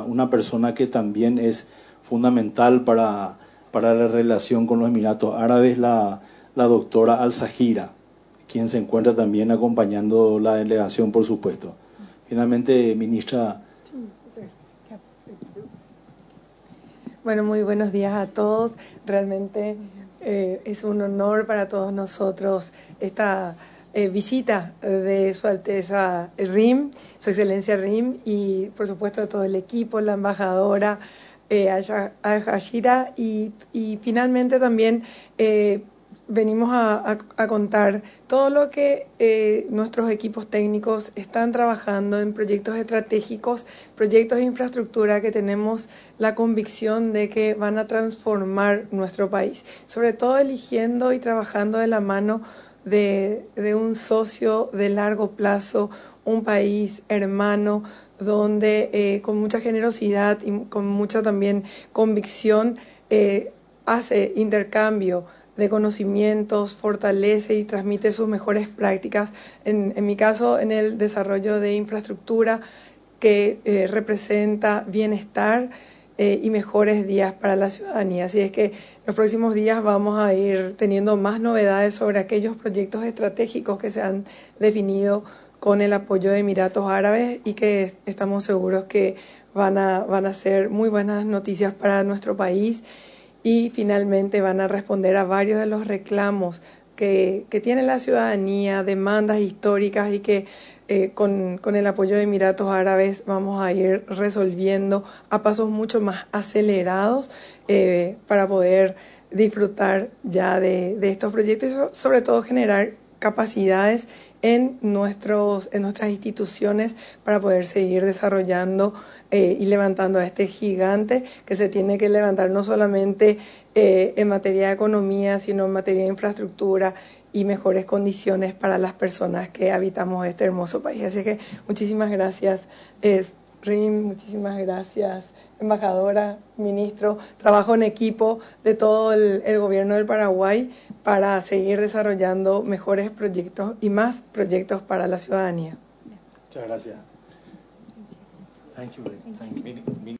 una persona que también es fundamental para la relación con los Emiratos Árabes, la doctora Al-Sahira, quien se encuentra también acompañando la delegación, por supuesto. Finalmente, ministra. Bueno, muy buenos días a todos. Realmente es un honor para todos nosotros esta visita de Su Alteza RIM, Su Excelencia RIM, y por supuesto de todo el equipo, la embajadora Al-Hashira, y finalmente también venimos a contar todo lo que nuestros equipos técnicos están trabajando en proyectos estratégicos, proyectos de infraestructura que tenemos la convicción de que van a transformar nuestro país, sobre todo eligiendo y trabajando de la mano de un socio de largo plazo, un país hermano, donde con mucha generosidad y con mucha también convicción hace intercambio de conocimientos, fortalece y transmite sus mejores prácticas, en mi caso en el desarrollo de infraestructura que representa bienestar y mejores días para la ciudadanía. Así es que los próximos días vamos a ir teniendo más novedades sobre aquellos proyectos estratégicos que se han definido con el apoyo de Emiratos Árabes y que estamos seguros que van a ser muy buenas noticias para nuestro país, y finalmente van a responder a varios de los reclamos que tiene la ciudadanía, demandas históricas, y que con el apoyo de Emiratos Árabes vamos a ir resolviendo a pasos mucho más acelerados para poder disfrutar ya de estos proyectos y sobre todo generar capacidades en nuestras instituciones para poder seguir desarrollando y levantando a este gigante que se tiene que levantar no solamente en materia de economía, sino en materia de infraestructura y mejores condiciones para las personas que habitamos este hermoso país. Así que muchísimas gracias, RIM, muchísimas gracias, embajadora, ministro, trabajo en equipo de todo el gobierno del Paraguay para seguir desarrollando mejores proyectos y más proyectos para la ciudadanía. Muchas gracias. Thank you.